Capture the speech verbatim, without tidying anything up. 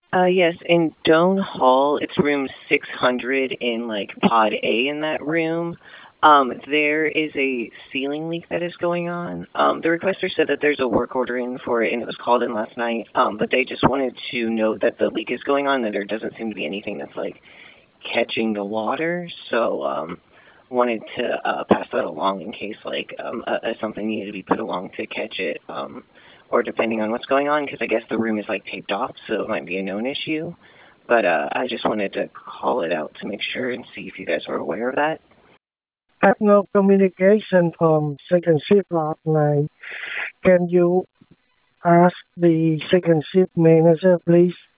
Uh, yes, in Doan Hall, it's room six hundred in like Pod A in that room. Um, there is a ceiling leak that is going on. Um, the requester said that there's a work order in for it, and it was called in last night. Um, but they just wanted to note that the leak is going on, that there doesn't seem to be anything that's like catching the water. So, um, wanted to uh, pass that along in case like um, uh, uh, something needed to be put along to catch it. Um, or depending on what's going on, because I guess the room is like taped off, so it might be a known issue. But uh, I just wanted to call it out to make sure and see if you guys were aware of that. I have no communication from second shift last night. Can you ask the second shift manager, please?